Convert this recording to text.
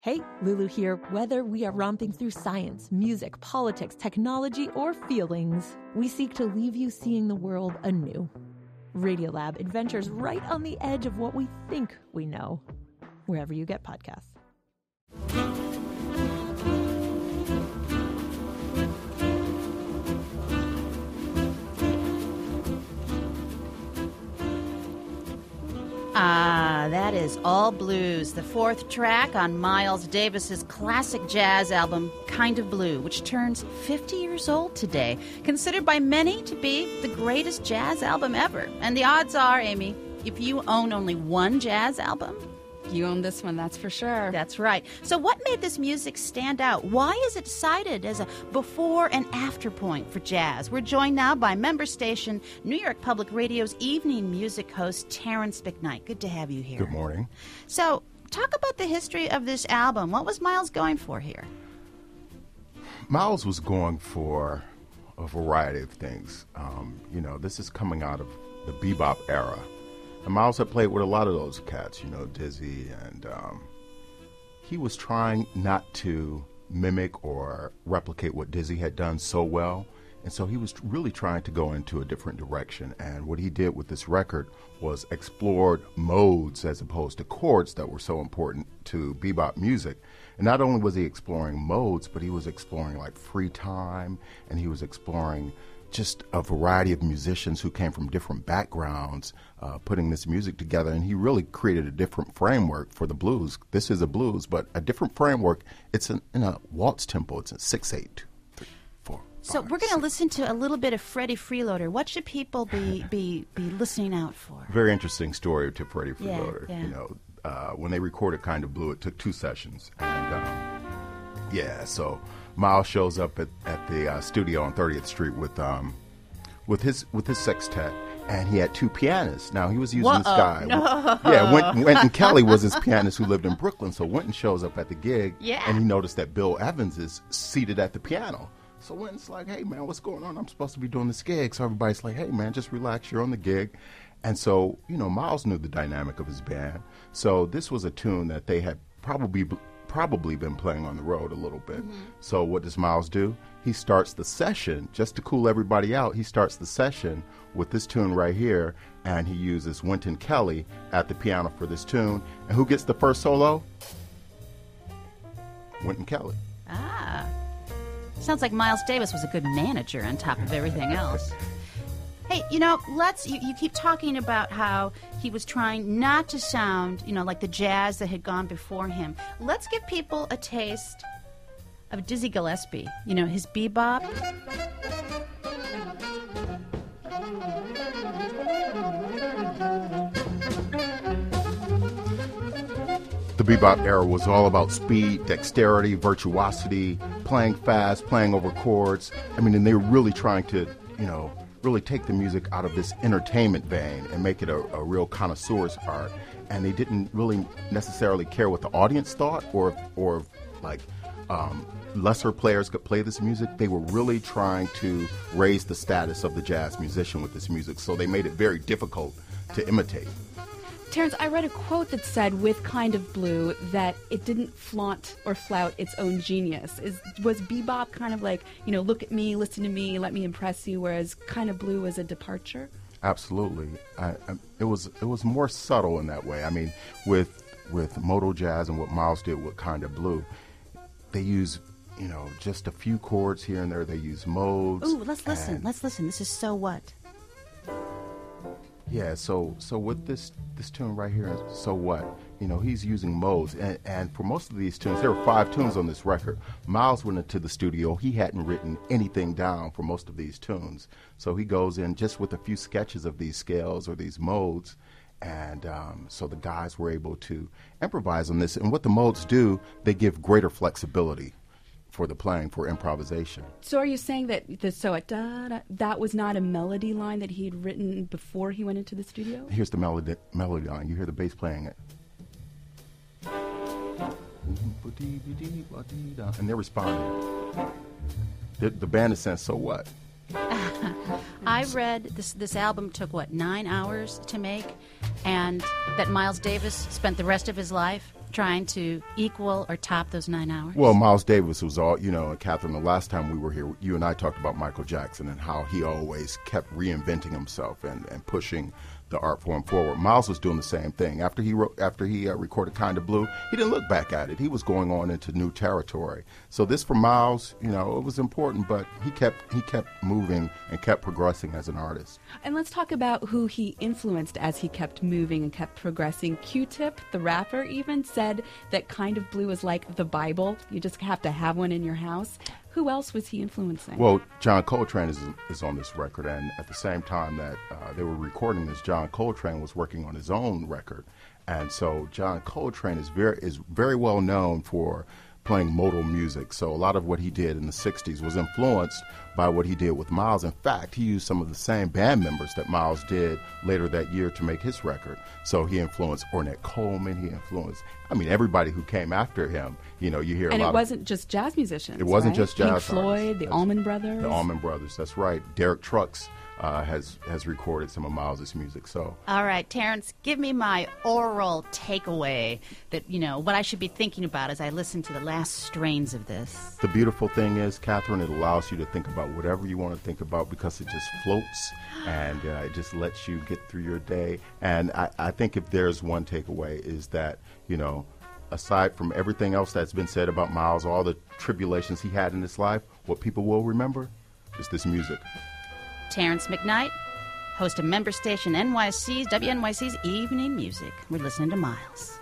Hey, Lulu here. Whether we are romping through science, music, politics, technology, or feelings, we seek to leave you seeing the world anew. Radiolab adventures right on the edge of what we think we know, wherever you get podcasts. That is All Blues, the fourth track on Miles Davis's classic jazz album, Kind of Blue, which turns 50 years old today, considered by many to be the greatest jazz album ever. And the odds are, Amy, if you own only one jazz album, you own this one, that's for sure. That's right. So what made this music stand out? Why is it cited as a before and after point for jazz? We're joined now by member station New York Public Radio's evening music host, Terrence McKnight. Good to have you here. Good morning. So talk about the history of this album. What was Miles going for here? Miles was going for a variety of things. This is coming out of the bebop era. And Miles had played with a lot of those cats, Dizzy, and he was trying not to mimic or replicate what Dizzy had done so well, and so he was really trying to go into a different direction. And what he did with this record was explored modes as opposed to chords that were so important to bebop music. And not only was he exploring modes, but he was exploring like free time, and he was exploring just a variety of musicians who came from different backgrounds, putting this music together. And he really created a different framework for the blues. This is a blues, but a different framework. It's in a waltz tempo. It's a 6/8, 3, 4. So we're going to listen to a little bit of Freddie Freeloader. What should people be listening out for? Very interesting story to Freddie Freeloader. Yeah. When they recorded Kind of Blue, it took 2 sessions. And so Miles shows up at the studio on 30th Street with his sextet, and he had 2 pianists. Now he was using this guy. No. Yeah, Wynton Kelly was his pianist who lived in Brooklyn. So Wynton shows up at the gig, and he noticed that Bill Evans is seated at the piano. So Wynton's like, "Hey man, what's going on? I'm supposed to be doing this gig." So everybody's like, "Hey man, just relax. You're on the gig." And so Miles knew the dynamic of his band. So this was a tune that they had probably been playing on the road a little bit. Mm-hmm. So what does Miles do? He starts the session, just to cool everybody out, he starts the session with this tune right here, and he uses Wynton Kelly at the piano for this tune. And who gets the first solo? Wynton Kelly. Sounds like Miles Davis was a good manager on top of everything else. Hey, you keep talking about how he was trying not to sound, like the jazz that had gone before him. Let's give people a taste of Dizzy Gillespie, his bebop. The bebop era was all about speed, dexterity, virtuosity, playing fast, playing over chords. And they were really trying to, really take the music out of this entertainment vein and make it a real connoisseur's art. And they didn't really necessarily care what the audience thought or lesser players could play this music. They were really trying to raise the status of the jazz musician with this music, so they made it very difficult to imitate. Terrence, I read a quote that said with Kind of Blue that it didn't flaunt or flout its own genius. Was bebop kind of like, look at me, listen to me, let me impress you, whereas Kind of Blue was a departure? Absolutely. It was more subtle in that way. With Moto Jazz and what Miles did with Kind of Blue, they use just a few chords here and there. They use modes. Ooh, let's listen. This is So What? Yeah, so with this tune right here, So What, he's using modes. And for most of these tunes, there were 5 tunes on this record. Miles went into the studio. He hadn't written anything down for most of these tunes. So he goes in just with a few sketches of these scales or these modes. And so the guys were able to improvise on this. And what the modes do, they give greater flexibility for the playing, for improvisation. So are you saying that that was not a melody line that he had written before he went into the studio? Here's the melody line. You hear the bass playing it. And they're responding. The band is saying, "So what?" I read this album took, 9 hours to make, and that Miles Davis spent the rest of his life trying to equal or top those 9 hours? Well, Miles Davis was all, and Catherine, the last time we were here, you and I talked about Michael Jackson and how he always kept reinventing himself and pushing the art form forward. Miles was doing the same thing. After he recorded Kind of Blue, he didn't look back at it. He was going on into new territory. So this for Miles, it was important, but he kept moving and kept progressing as an artist. And let's talk about who he influenced as he kept moving and kept progressing. Q-Tip, the rapper, even said that Kind of Blue is like the Bible. You just have to have one in your house. Who else was he influencing? Well, John Coltrane is on this record, and at the same time that they were recording this, John Coltrane was working on his own record, and so John Coltrane is very well known for playing modal music. So a lot of what he did in the 60s was influenced by what he did with Miles. In fact, he used some of the same band members that Miles did later that year to make his record. So he influenced Ornette Coleman, he influenced, everybody who came after him. You hear a lot of... And it wasn't just jazz musicians, It wasn't right? just jazz Pink Floyd, artists. the Allman Brothers. The Allman Brothers, that's right. Derek Trucks has recorded some of Miles's music. So, all right, Terrence, give me my oral takeaway that, what I should be thinking about as I listen to the last strains of this. The beautiful thing is, Catherine, it allows you to think about whatever you want to think about because it just floats and it just lets you get through your day. And I think if there's one takeaway is that, aside from everything else that's been said about Miles, all the tribulations he had in his life, what people will remember is this music. Terrence McKnight, host of member station WNYC's Evening Music. We're listening to Miles.